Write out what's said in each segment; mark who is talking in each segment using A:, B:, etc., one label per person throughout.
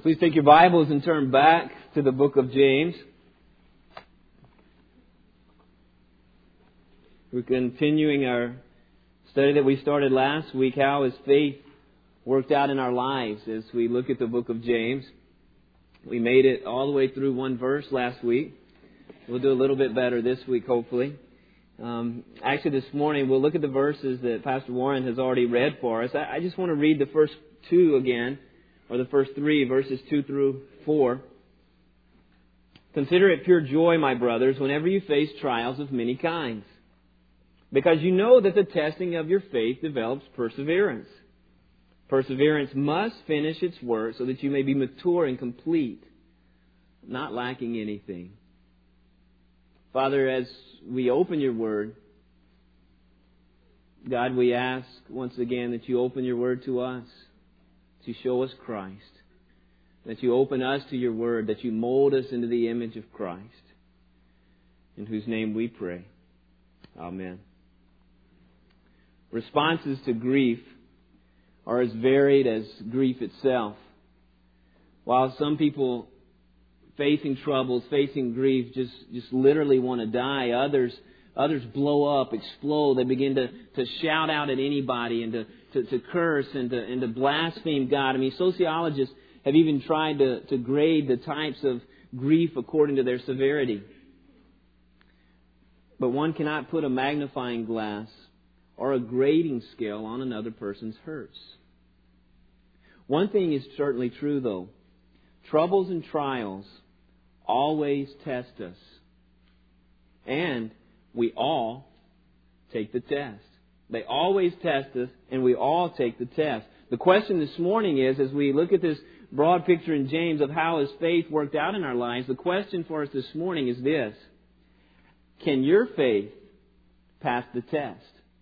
A: Please take your Bibles and turn back to the book of James. We're continuing our study that we started last week, how has faith worked out in our lives as we look at the book of James. We made it all the way through one verse last week. We'll do a little bit better this week, hopefully. Actually, this morning we'll look at the verses that Pastor Warren has already read for us. I just want to read the first two again, or the first three, verses 2 through 4. Consider it pure joy, my brothers, whenever you face trials of many kinds, because you know that the testing of your faith develops perseverance. Perseverance must finish its work so that you may be mature and complete, not lacking anything. Father, as we open your Word, God, we ask once again that you open your Word to us, to show us Christ, that you open us to your Word, that you mold us into the image of Christ, in whose name we pray. Amen. Responses to grief are as varied as grief itself. While some people facing troubles, facing grief, just literally want to die, others blow up, explode. They begin to shout out at anybody and to curse and to blaspheme God. I mean, sociologists have even tried to grade the types of grief according to their severity. But one cannot put a magnifying glass or a grading scale on another person's hurts. One thing is certainly true, though. Troubles and trials always test us. And we all take the test. They always test us, and we all take the test. The question this morning is, as we look at this broad picture in James of how has faith worked out in our lives, the question for us this morning is this: can your faith pass the test?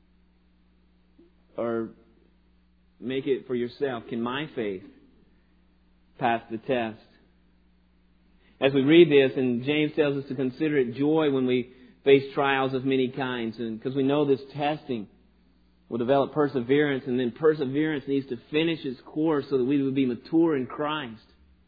A: Or make it for yourself, can my faith pass the test? As we read this, and James tells us to consider it joy when we face trials of many kinds, and because we know this testing will develop perseverance, and then perseverance needs to finish its course so that we will be mature in Christ.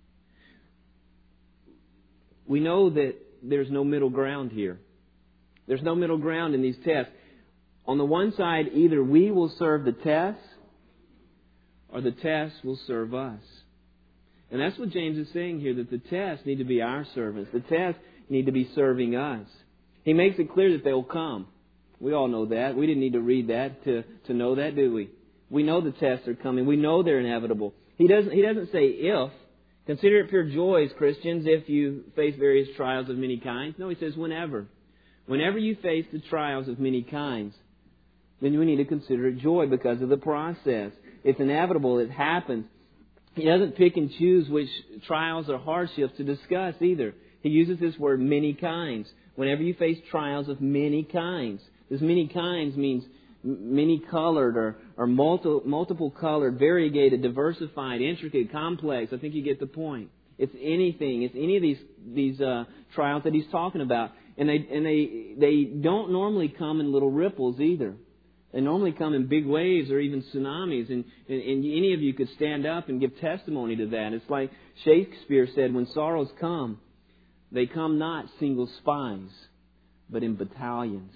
A: We know that there's no middle ground here. There's no middle ground in these tests. On the one side, either we will serve the test, or the test will serve us. And that's what James is saying here, that the tests need to be our servants. The tests need to be serving us. He makes it clear that they'll come. We all know that. We didn't need to read that to know that, do we? We know the tests are coming. We know they're inevitable. He doesn't say if. Consider it pure joy, as Christians, if you face various trials of many kinds. No, he says whenever. Whenever you face the trials of many kinds, then we need to consider it joy because of the process. It's inevitable. It happens. He doesn't pick and choose which trials or hardships to discuss either. He uses this word, many kinds. Whenever you face trials of many kinds. This many kinds means many-colored or multiple-colored, variegated, diversified, intricate, complex. I think you get the point. It's anything. It's any of these trials that he's talking about. And they don't normally come in little ripples either. They normally come in big waves or even tsunamis. And any of you could stand up and give testimony to that. It's like Shakespeare said, when sorrows come, they come not single spies, but in battalions.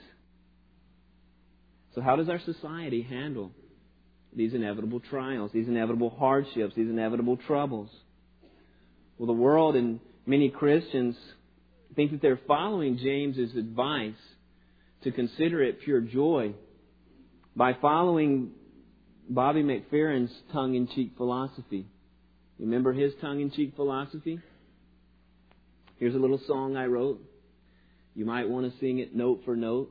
A: So how does our society handle these inevitable trials, these inevitable hardships, these inevitable troubles? Well, the world and many Christians think that they're following James's advice to consider it pure joy by following Bobby McFerrin's tongue-in-cheek philosophy. Remember his tongue-in-cheek philosophy? Here's a little song I wrote. You might want to sing it note for note.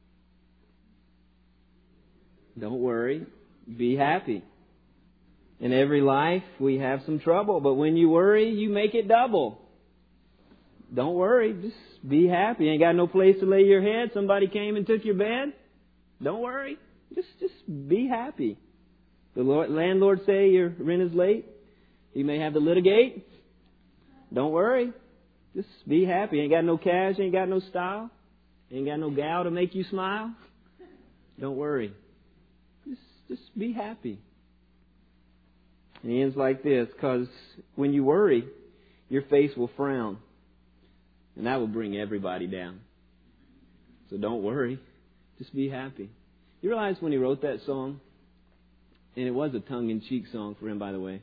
A: Don't worry. Be happy. In every life, we have some trouble. But when you worry, you make it double. Don't worry. Just be happy. You ain't got no place to lay your head. Somebody came and took your bed. Don't worry. Just be happy. The landlord say your rent is late. You may have to litigate. Don't worry. Just be happy. Ain't got no cash. Ain't got no style. Ain't got no gal to make you smile. Don't worry. Just be happy. And he ends like this, because When you worry, your face will frown. And that will bring everybody down. So don't worry. Just be happy. You realize when he wrote that song, and it was a tongue-in-cheek song for him, by the way,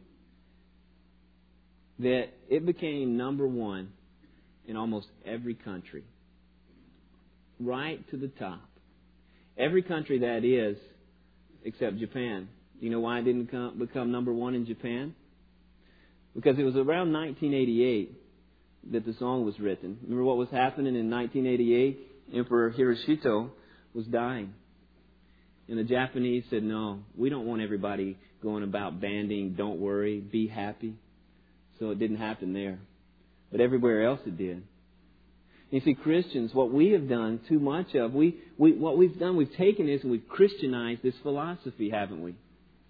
A: that it became number one in almost every country. Right to the top. Every country that is, except Japan. Do you know why it didn't become number one in Japan? Because it was around 1988 that the song was written. Remember what was happening in 1988? Emperor Hirohito was dying. And the Japanese said, no, we don't want everybody going about banding, don't worry, be happy. So it didn't happen there. But everywhere else it did. You see, Christians, what we have done too much of, what we've done, we've taken this and we've Christianized this philosophy, haven't we?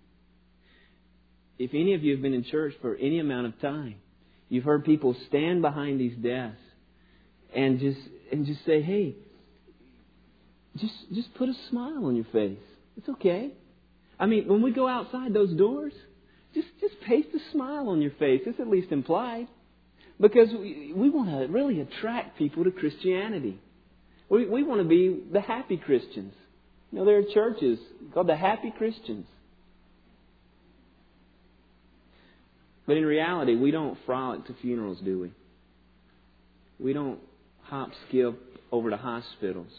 A: If any of you have been in church for any amount of time, you've heard people stand behind these desks and just say, hey, just put a smile on your face. It's okay. I mean, when we go outside those doors, just paste a smile on your face. It's at least implied. Because we want to really attract people to Christianity. We want to be the happy Christians. You know, there are churches called the Happy Christians. But in reality, we don't frolic to funerals, do we? We don't hop, skip over to hospitals.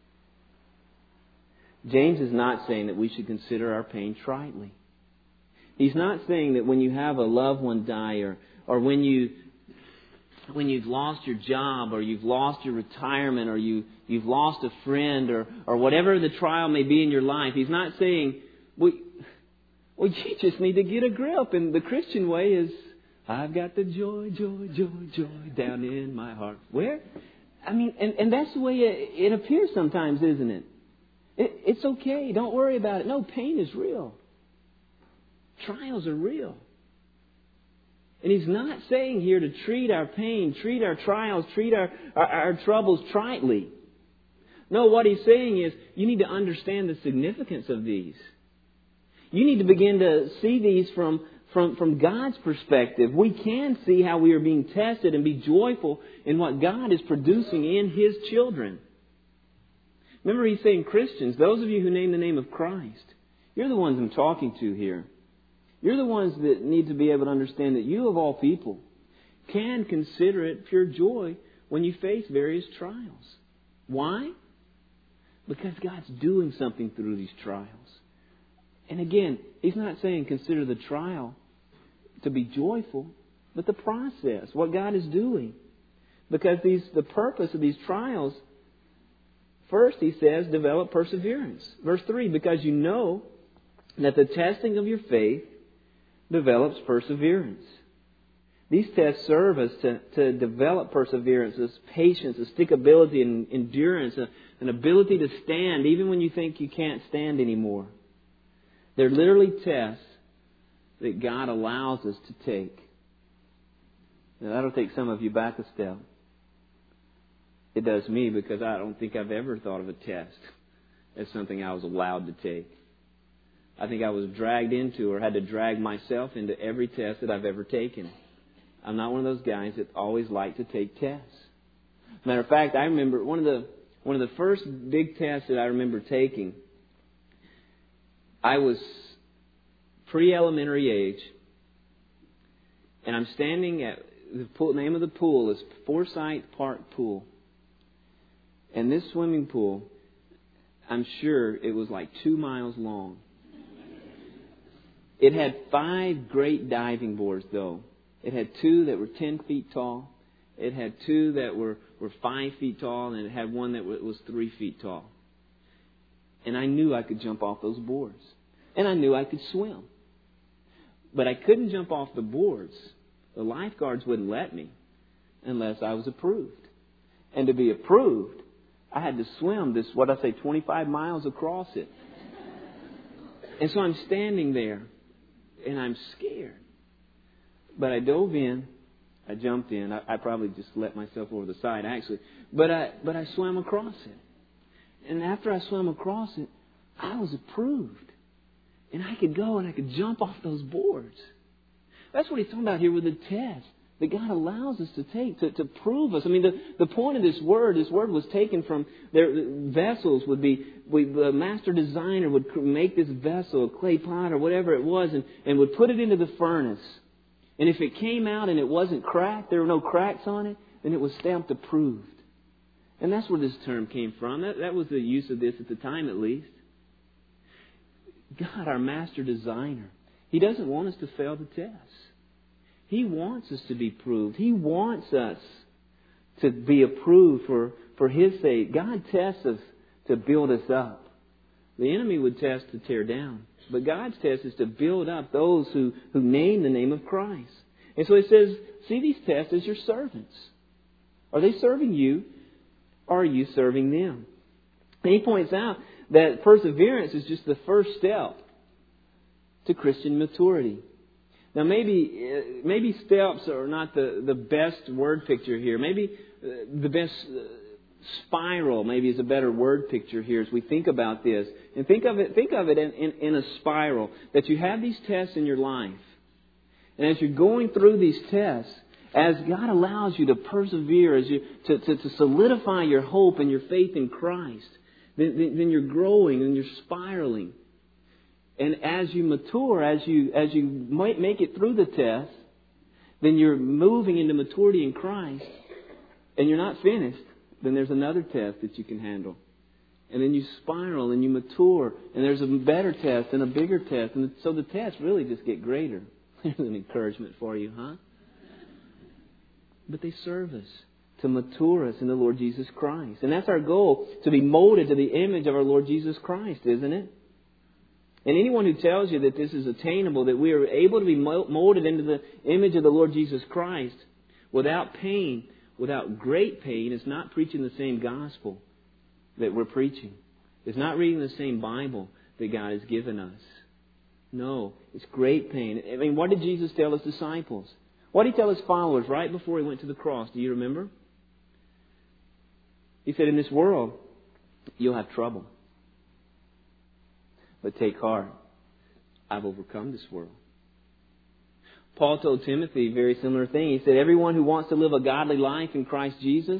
A: James is not saying that we should consider our pain tritely. He's not saying that when you have a loved one die or when you've lost your job or you've lost your retirement or you've lost a friend or whatever the trial may be in your life, he's not saying, well, you just need to get a grip. And the Christian way is, I've got the joy, joy, joy, joy down in my heart. Where? I mean, and that's the way it appears sometimes, isn't it? It's okay. Don't worry about it. No, pain is real. Trials are real. And he's not saying here to treat our pain, treat our trials, treat our troubles tritely. No, what he's saying is you need to understand the significance of these. You need to begin to see these from God's perspective. We can see how we are being tested and be joyful in what God is producing in His children. Remember, he's saying Christians, those of you who name the name of Christ, you're the ones I'm talking to here. You're the ones that need to be able to understand that you, of all people, can consider it pure joy when you face various trials. Why? Because God's doing something through these trials. And again, he's not saying consider the trial to be joyful, but the process, what God is doing. Because the purpose of these trials, first he says, develop perseverance. Verse 3, because you know that the testing of your faith develops perseverance. These tests serve us to develop perseverance, as patience, as stickability and endurance, an ability to stand even when you think you can't stand anymore. They're literally tests that God allows us to take. Now, that'll take some of you back a step. It does me, because I don't think I've ever thought of a test as something I was allowed to take. I think I was dragged into or had to drag myself into every test that I've ever taken. I'm not one of those guys that always like to take tests. Matter of fact, I remember one of the first big tests that I remember taking. I was pre-elementary age, and I'm standing at the pool. Name of the pool is Forsyth Park Pool, and this swimming pool, I'm sure it was like 2 miles long. It had 5 great diving boards, though. It had 2 that were 10 feet tall. It had 2 that were 5 feet tall, and it had one that was 3 feet tall. And I knew I could jump off those boards. And I knew I could swim. But I couldn't jump off the boards. The lifeguards wouldn't let me unless I was approved. And to be approved, I had to swim 25 miles across it. And so I'm standing there. And I'm scared. But I dove in. I jumped in. I probably just let myself over the side, actually. But I swam across it. And after I swam across it, I was approved. And I could go and I could jump off those boards. That's what he's talking about here with the test that God allows us to take to prove us. I mean, the point of this word was taken from their vessels. The master designer would make this vessel, a clay pot or whatever it was, and would put it into the furnace. And if it came out and it wasn't cracked, there were no cracks on it, then it was stamped approved. And that's where this term came from. That was the use of this at the time, at least. God, our master designer, He doesn't want us to fail the test. He wants us to be proved. He wants us to be approved for His sake. God tests us to build us up. The enemy would test to tear down. But God's test is to build up those who name the name of Christ. And so it says, see these tests as your servants. Are they serving you? Or are you serving them? And he points out that perseverance is just the first step to Christian maturity. Now maybe steps are not the best word picture here. Maybe the best spiral maybe is a better word picture here as we think about this. And think of it in a spiral, that you have these tests in your life. And as you're going through these tests, as God allows you to persevere, as you to solidify your hope and your faith in Christ, then you're growing and you're spiraling. And as you mature, as you might make it through the test, then you're moving into maturity in Christ, and you're not finished. Then there's another test that you can handle. And then you spiral and you mature, and there's a better test and a bigger test. And so the tests really just get greater. There's an encouragement for you, huh? But they serve us to mature us in the Lord Jesus Christ. And that's our goal, to be molded to the image of our Lord Jesus Christ, isn't it? And anyone who tells you that this is attainable, that we are able to be molded into the image of the Lord Jesus Christ without pain, without great pain, is not preaching the same gospel that we're preaching. It's not reading the same Bible that God has given us. No, it's great pain. I mean, what did Jesus tell His disciples? What did He tell His followers right before He went to the cross? Do you remember? He said, in this world, you'll have trouble. But take heart. I've overcome this world. Paul told Timothy a very similar thing. He said, everyone who wants to live a godly life in Christ Jesus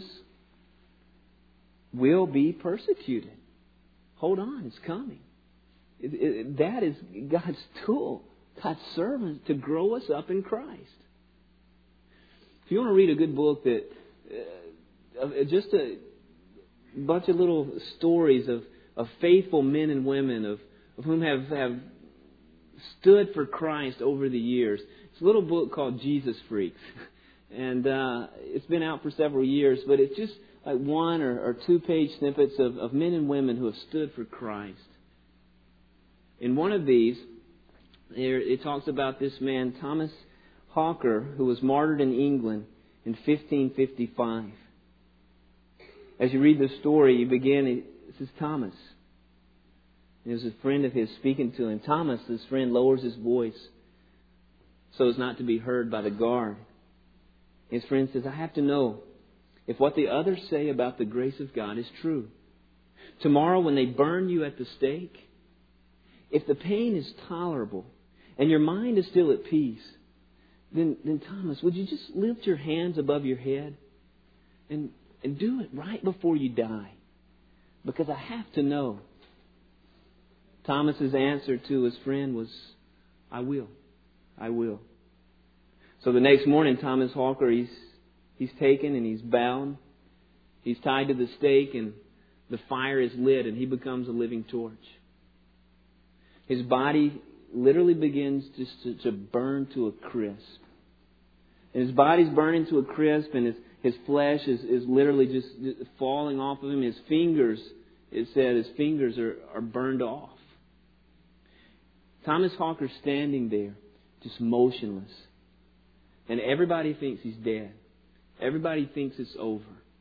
A: will be persecuted. Hold on, it's coming. That is God's tool, God's servant to grow us up in Christ. If you want to read a good book that just a bunch of little stories of faithful men and women of whom have stood for Christ over the years. It's a little book called Jesus Freaks. And it's been out for several years, but it's just like one or two page snippets of men and women who have stood for Christ. In one of these, it talks about this man, Thomas Hawker, who was martyred in England in 1555. As you read the story, you begin, it says Thomas. And there's a friend of his speaking to him. Thomas, his friend, lowers his voice so as not to be heard by the guard. His friend says, I have to know if what the others say about the grace of God is true. Tomorrow when they burn you at the stake, if the pain is tolerable and your mind is still at peace, then Thomas, would you just lift your hands above your head and do it right before you die? Because I have to know. Thomas's answer to his friend was, I will. I will. So the next morning, Thomas Hawker, he's taken and he's bound. He's tied to the stake and the fire is lit and he becomes a living torch. His body literally begins just to burn to a crisp. And his body's burning to a crisp and his flesh is literally just falling off of him. His fingers, it said, his fingers are burned off. Thomas Hawker's standing there, just motionless. And everybody thinks he's dead. Everybody thinks it's over.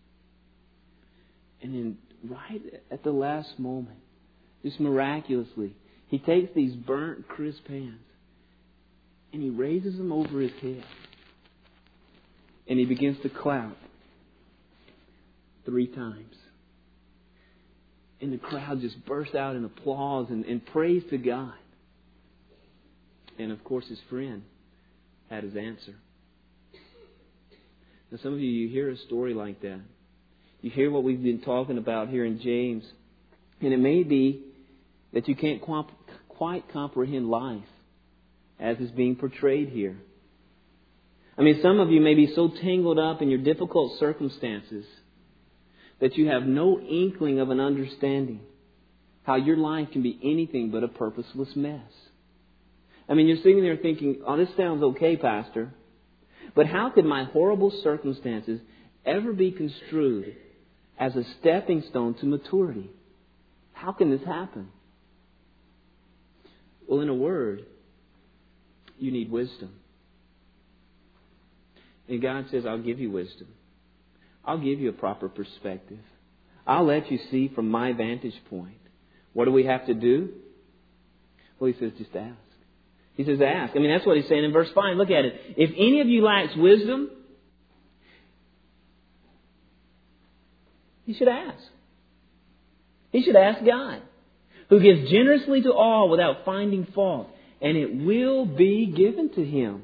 A: And then right at the last moment, just miraculously, he takes these burnt, crisp hands and he raises them over his head. And he begins to clap 3 times. And the crowd just bursts out in applause and praise to God. And of course his friend had His answer. Now some of you hear a story like that. You hear what we've been talking about here in James. And it may be that you can't quite comprehend life as is being portrayed here. I mean, some of you may be so tangled up in your difficult circumstances that you have no inkling of an understanding how your life can be anything but a purposeless mess. I mean, you're sitting there thinking, oh, this sounds okay, Pastor. But how could my horrible circumstances ever be construed as a stepping stone to maturity? How can this happen? Well, in a word, you need wisdom. And God says, I'll give you wisdom. I'll give you a proper perspective. I'll let you see from my vantage point. What do we have to do? Well, He says, just ask. He says, ask. I mean, that's what He's saying in verse 5. Look at it. If any of you lacks wisdom, he should ask. He should ask God, who gives generously to all without finding fault, and it will be given to him.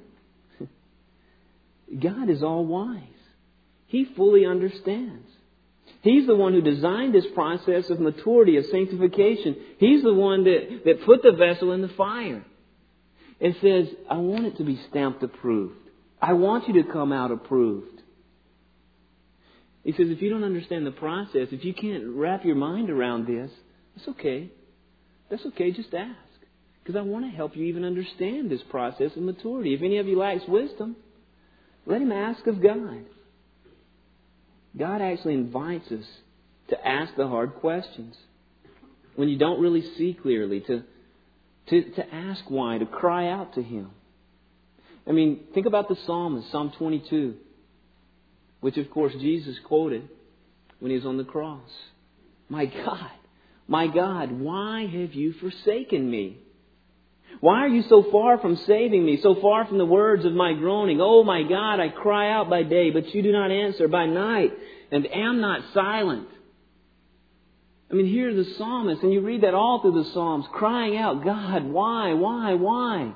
A: God is all wise. He fully understands. He's the one who designed this process of maturity, of sanctification. He's the one that put the vessel in the fire and says, I want it to be stamped approved. I want you to come out approved. He says, if you don't understand the process, if you can't wrap your mind around this, it's okay. That's okay, just ask. Because I want to help you even understand this process of maturity. If any of you lacks wisdom, let him ask of God. God actually invites us to ask the hard questions. When you don't really see clearly, to ask why, to cry out to Him. I mean, think about the psalmist, Psalm 22, which of course Jesus quoted when He was on the cross. My God, why have you forsaken me? Why are you so far from saving me, so far from the words of my groaning? Oh my God, I cry out by day, but you do not answer, by night, and am not silent. I mean, here the psalmist, and you read that all through the Psalms, crying out, God, why? And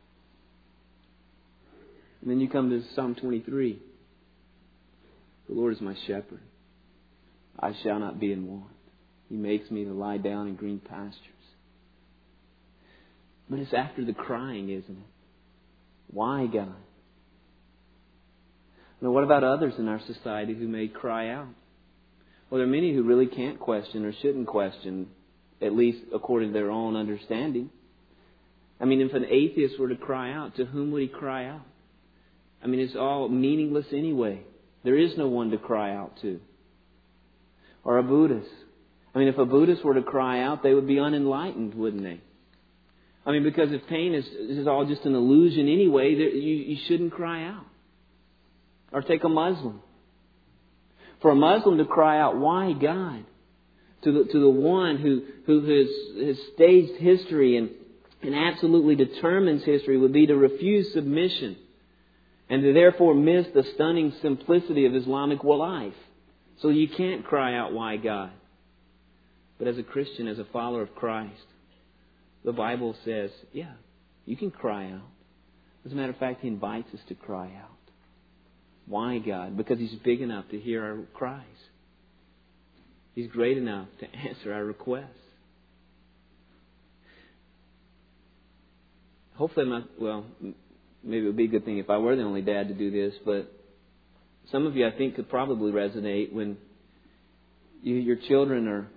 A: then you come to Psalm 23. The Lord is my shepherd. I shall not be in want. He makes me to lie down in green pastures. But it's after the crying, isn't it? Why, God? Now, what about others in our society who may cry out? Well, there are many who really can't question or shouldn't question, at least according to their own understanding. I mean, if an atheist were to cry out, to whom would he cry out? I mean, it's all meaningless anyway. There is no one to cry out to. Or a Buddhist. I mean, if a Buddhist were to cry out, they would be unenlightened, wouldn't they? I mean, because if pain is all just an illusion anyway, you shouldn't cry out. Or take a Muslim. For a Muslim to cry out, why God? To the one who has staged history and absolutely determines history would be to refuse submission and to therefore miss the stunning simplicity of Islamic life. So you can't cry out, why God? But as a Christian, as a follower of Christ, the Bible says, yeah, you can cry out. As a matter of fact, He invites us to cry out. Why God? Because He's big enough to hear our cries. He's great enough to answer our requests. Hopefully maybe it would be a good thing if I were the only dad to do this, but some of you, I think, could probably resonate when your children are,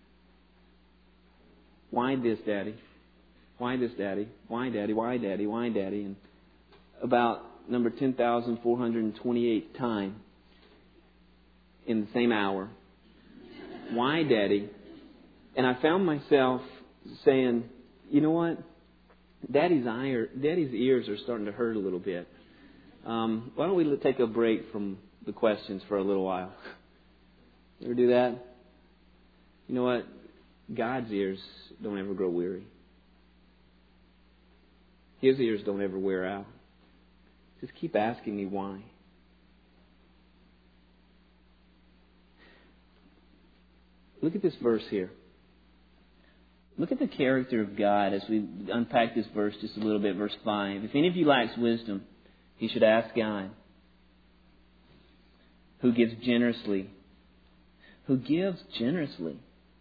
A: why this, Daddy? Why this, Daddy? Why, Daddy? Why, Daddy? Why, Daddy? And about number 10,428 time in the same hour, why, Daddy? And I found myself saying, you know what? Daddy's ears are starting to hurt a little bit. Why don't we take a break from the questions for a little while? You ever do that? You know what? God's ears don't ever grow weary. His ears don't ever wear out. Just keep asking me why. Look at this verse here. Look at the character of God as we unpack this verse just a little bit. Verse 5. If any of you lacks wisdom, He should ask God, who gives generously. Who gives generously.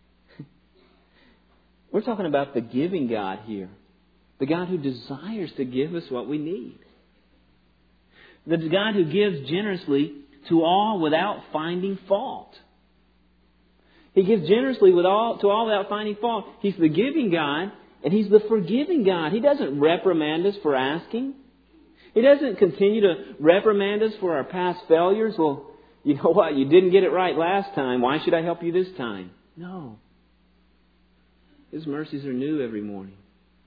A: We're talking about the giving God here. The God who desires to give us what we need. The God who gives generously to all without finding fault. He gives generously to all without finding fault. He's the giving God, and He's the forgiving God. He doesn't reprimand us for asking. He doesn't continue to reprimand us for our past failures. Well, you know what? You didn't get it right last time. Why should I help you this time? No. His mercies are new every morning.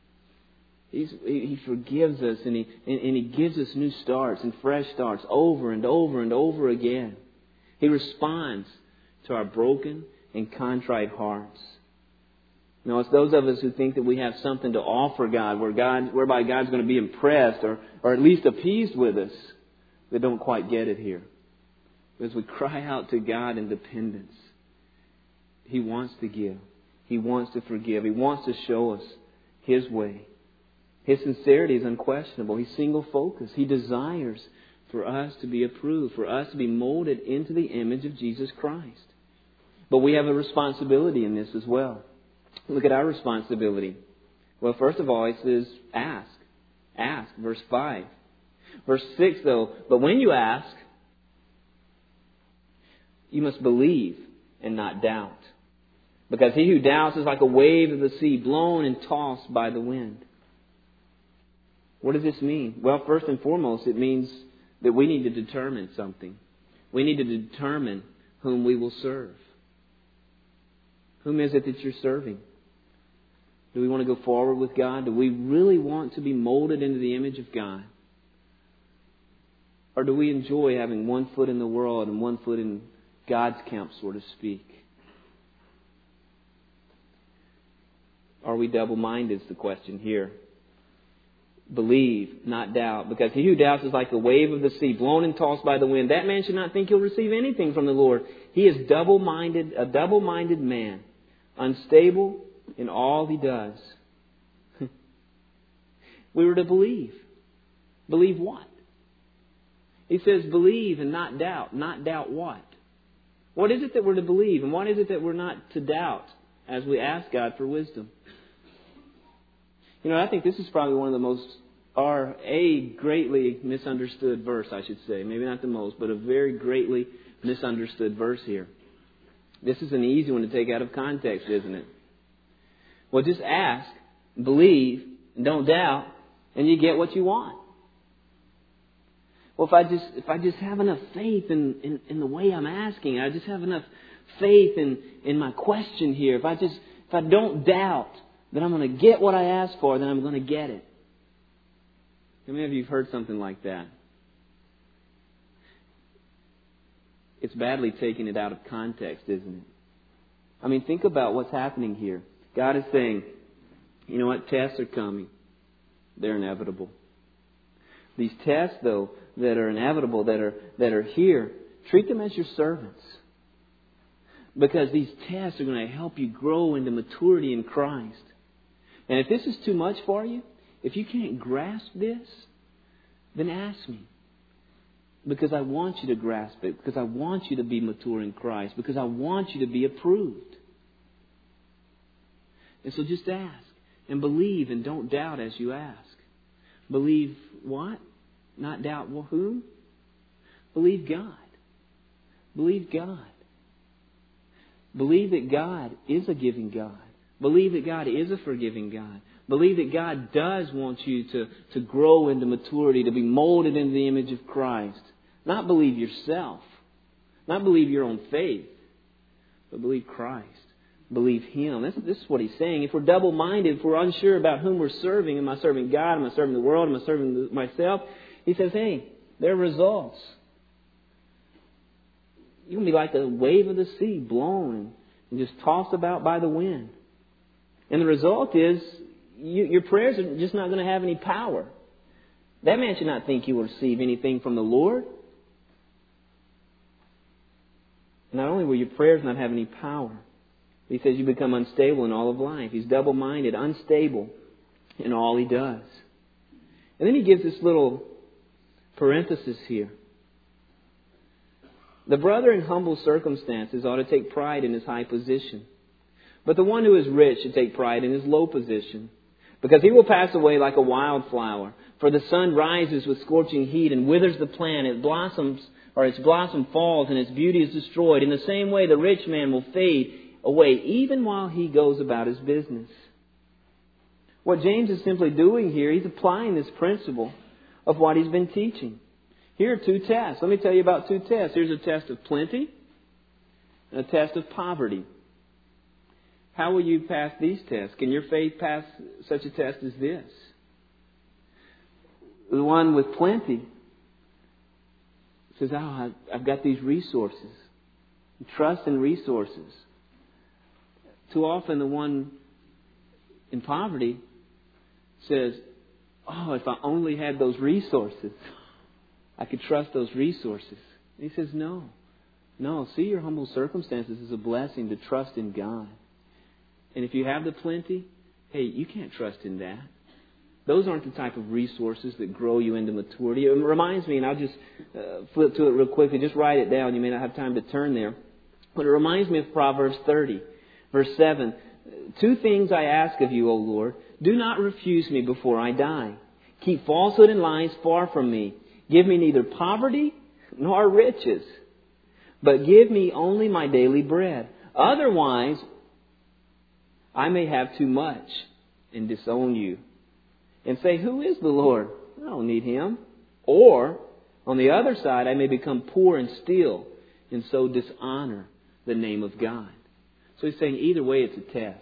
A: He forgives us, and He gives us new starts and fresh starts over and over and over again. He responds to our broken and contrite hearts. Now, it's those of us who think that we have something to offer God, whereby God's going to be impressed or at least appeased with us, that don't quite get it here. As we cry out to God in dependence, He wants to give. He wants to forgive. He wants to show us His way. His sincerity is unquestionable. He's single-focused. He desires for us to be approved, for us to be molded into the image of Jesus Christ. But we have a responsibility in this as well. Look at our responsibility. Well, first of all, it says ask. Ask, verse 5. Verse 6, though, but when you ask, you must believe and not doubt. Because he who doubts is like a wave of the sea, blown and tossed by the wind. What does this mean? Well, first and foremost, it means that we need to determine something. We need to determine whom we will serve. Whom is it that you're serving? Do we want to go forward with God? Do we really want to be molded into the image of God? Or do we enjoy having one foot in the world and one foot in God's camp, so to speak? Are we double-minded is the question here. Believe, not doubt. Because he who doubts is like the wave of the sea, blown and tossed by the wind. That man should not think he'll receive anything from the Lord. He is double-minded, a double-minded man, unstable in all he does. We were to believe. Believe what? He says believe and not doubt. Not doubt what? What is it that we're to believe? And what is it that we're not to doubt as we ask God for wisdom? You know, I think this is probably one of the most, or a greatly misunderstood verse, I should say. Maybe not the most, but a very greatly misunderstood verse here. This is an easy one to take out of context, isn't it? Well, just ask, believe, and don't doubt, and you get what you want. Well, if I just have enough faith in the way I'm asking, I just have enough faith in my question here. If I don't doubt that I'm going to get what I ask for, then I'm going to get it. How many of you have heard something like that? It's badly taking it out of context, isn't it? I mean, think about what's happening here. God is saying, you know what? Tests are coming. They're inevitable. These tests, though, that are inevitable, that are here, treat them as your servants. Because these tests are going to help you grow into maturity in Christ. And if this is too much for you, if you can't grasp this, then ask me. Because I want you to grasp it. Because I want you to be mature in Christ. Because I want you to be approved. And so just ask. And believe and don't doubt as you ask. Believe what? Not doubt whom? Believe God. Believe God. Believe that God is a giving God. Believe that God is a forgiving God. Believe that God does want you to grow into maturity, to be molded into the image of Christ. Not believe yourself. Not believe your own faith. But believe Christ. Believe Him. This is what He's saying. If we're double-minded, if we're unsure about whom we're serving, am I serving God? Am I serving the world? Am I serving myself? He says, hey, there are results. You're going to be like a wave of the sea, blown and just tossed about by the wind. And the result is your prayers are just not going to have any power. That man should not think he will receive anything from the Lord. Not only will your prayers not have any power, he says you become unstable in all of life. He's double-minded, unstable in all he does. And then he gives this little Parenthesis here. The brother in humble circumstances ought to take pride in his high position. But the one who is rich should take pride in his low position, because he will pass away like a wildflower. For the sun rises with scorching heat and withers the plant. Its blossom falls and its beauty is destroyed. In the same way, the rich man will fade away even while he goes about his business. What James is simply doing here, he's applying this principle of what he's been teaching. Here are two tests. Let me tell you about two tests. Here's a test of plenty and a test of poverty. How will you pass these tests? Can your faith pass such a test as this? The one with plenty says, I've got these resources. Trust in resources. Too often the one in poverty says, if I only had those resources, I could trust those resources. And he says, no, see your humble circumstances as a blessing to trust in God. And if you have the plenty, hey, you can't trust in that. Those aren't the type of resources that grow you into maturity. It reminds me, and I'll just flip to it real quickly. Just write it down. You may not have time to turn there. But it reminds me of Proverbs 30, verse 7. 2 things I ask of you, O Lord. Do not refuse me before I die. Keep falsehood and lies far from me. Give me neither poverty nor riches, but give me only my daily bread. Otherwise, I may have too much and disown you and say, who is the Lord? I don't need Him. Or, on the other side, I may become poor and steal and so dishonor the name of God. So he's saying either way it's a test.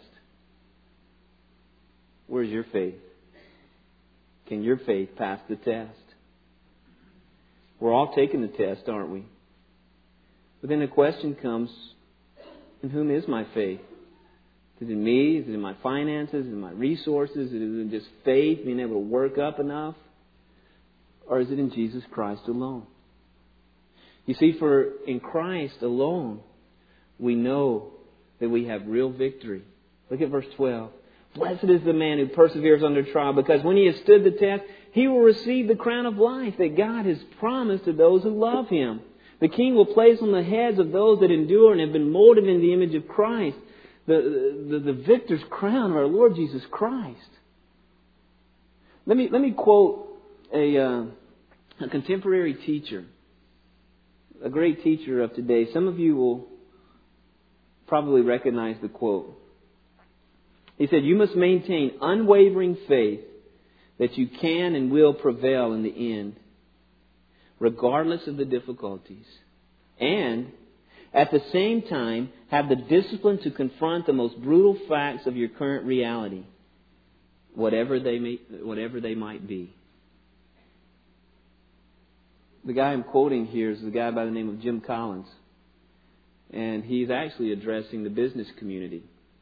A: Where's your faith? Can your faith pass the test? We're all taking the test, aren't we? But then the question comes, in whom is my faith? Is it in me? Is it in my finances? Is it in my resources? Is it in just faith, being able to work up enough? Or is it in Jesus Christ alone? You see, for in Christ alone, we know that we have real victory. Look at verse 12. Blessed is the man who perseveres under trial, because when he has stood the test, he will receive the crown of life that God has promised to those who love Him. The King will place on the heads of those that endure and have been molded in the image of Christ the victor's crown of our Lord Jesus Christ. Let me quote a contemporary teacher, a great teacher of today. Some of you will probably recognize the quote. He said, you must maintain unwavering faith that you can and will prevail in the end, regardless of the difficulties. And at the same time, have the discipline to confront the most brutal facts of your current reality, whatever they might be. The guy I'm quoting here is a guy by the name of Jim Collins. And he's actually addressing the business community.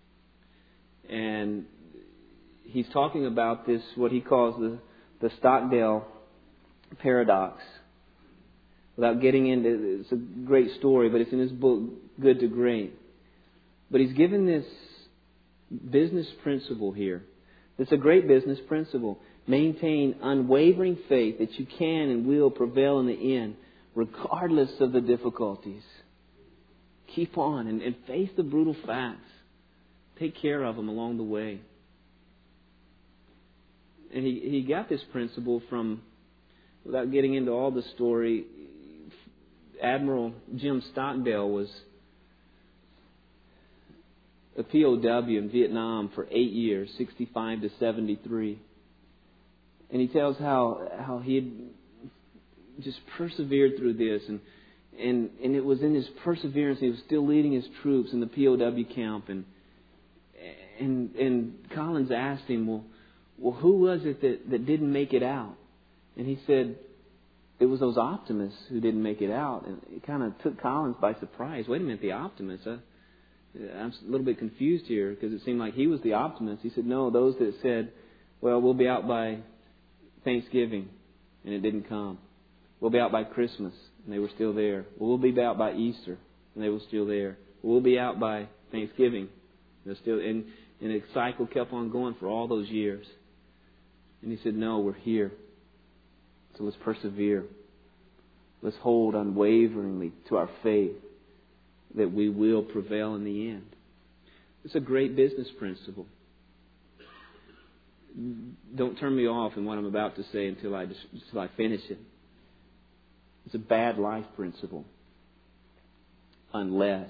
A: And he's talking about this, what he calls the Stockdale paradox. Without getting into, it's a great story, but it's in his book, Good to Great. But he's given this business principle here. It's a great business principle. Maintain unwavering faith that you can and will prevail in the end, regardless of the difficulties. Keep on and face the brutal facts. Take care of them along the way. And he got this principle from, without getting into all the story, Admiral Jim Stockdale was a POW in Vietnam for 8 years, 65 to 73. And he tells how he had just persevered through this. And it was in his perseverance, he was still leading his troops in the POW camp. And Collins asked him, well, who was it that didn't make it out? And he said, it was those optimists who didn't make it out. And it kind of took Collins by surprise. Wait a minute, the optimists? I'm a little bit confused here because it seemed like he was the optimist. He said, no, those that said, well, we'll be out by Thanksgiving, and it didn't come. We'll be out by Christmas, and they were still there. We'll be out by Easter, and they were still there. We'll be out by Thanksgiving. They're still, and the cycle kept on going for all those years. And he said, no, we're here. So let's persevere. Let's hold unwaveringly to our faith that we will prevail in the end. It's a great business principle. Don't turn me off in what I'm about to say until I finish it. It's a bad life principle. Unless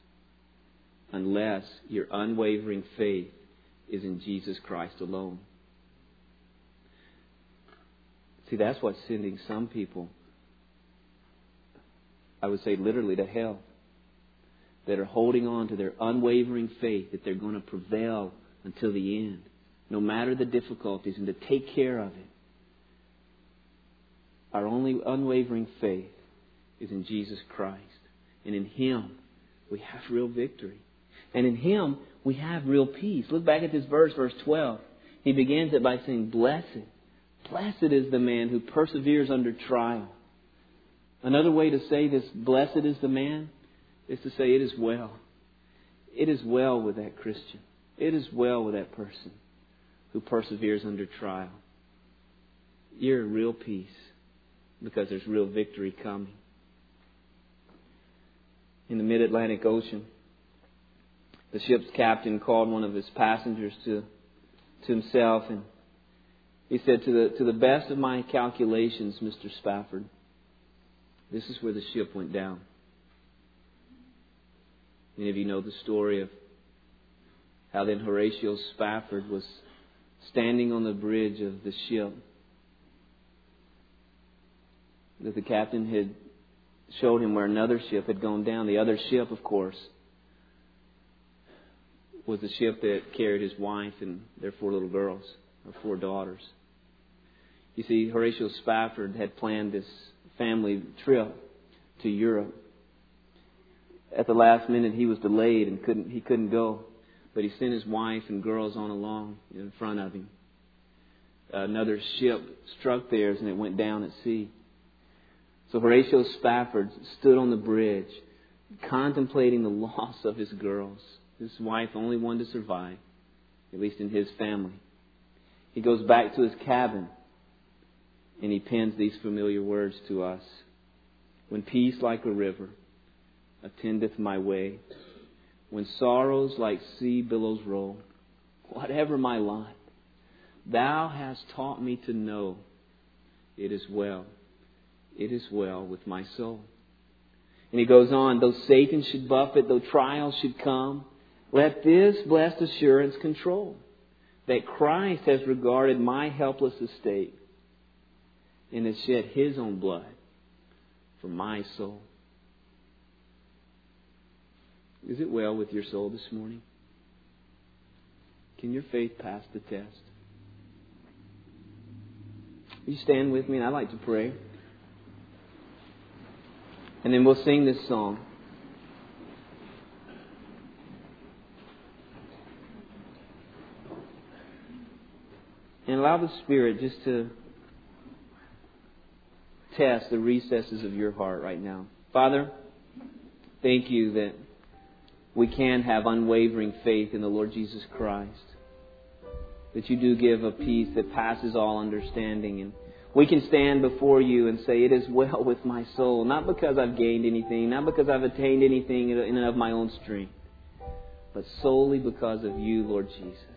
A: your unwavering faith is in Jesus Christ alone. See, that's what's sending some people, I would say literally, to hell. That are holding on to their unwavering faith that they're going to prevail until the end, no matter the difficulties, and to take care of it. Our only unwavering faith is in Jesus Christ. And in Him, we have real victory. And in Him, we have real peace. Look back at this verse 12. He begins it by saying, blessed. Blessed is the man who perseveres under trial. Another way to say this, blessed is the man, is to say it is well. It is well with that Christian. It is well with that person who perseveres under trial. You're in real peace because there's real victory coming. In the mid-Atlantic Ocean, the ship's captain called one of his passengers to himself, and he said, to the best of my calculations, Mr. Spafford, this is where the ship went down. Many of you know the story of how then Horatio Spafford was standing on the bridge of the ship that the captain had showed him where another ship had gone down. The other ship, of course, was the ship that carried his wife and their 4 little girls, or 4 daughters. You see, Horatio Spafford had planned this family trip to Europe. At the last minute, he was delayed and he couldn't go. But he sent his wife and girls on along in front of him. Another ship struck theirs and it went down at sea. So Horatio Spafford stood on the bridge, contemplating the loss of his girls. His wife, only one to survive, at least in his family. He goes back to his cabin and he pens these familiar words to us. When peace like a river attendeth my way, when sorrows like sea billows roll, whatever my lot, Thou hast taught me to know it is well with my soul. And he goes on, though Satan should buffet, though trials should come, let this blessed assurance control, that Christ has regarded my helpless estate and has shed His own blood for my soul. Is it well with your soul this morning? Can your faith pass the test? Will you stand with me? And I'd like to pray. And then we'll sing this song. And allow the Spirit just to test the recesses of your heart right now. Father, thank You that we can have unwavering faith in the Lord Jesus Christ. That You do give a peace that passes all understanding. And we can stand before You and say, it is well with my soul. Not because I've gained anything, not because I've attained anything in and of my own strength, but solely because of You, Lord Jesus.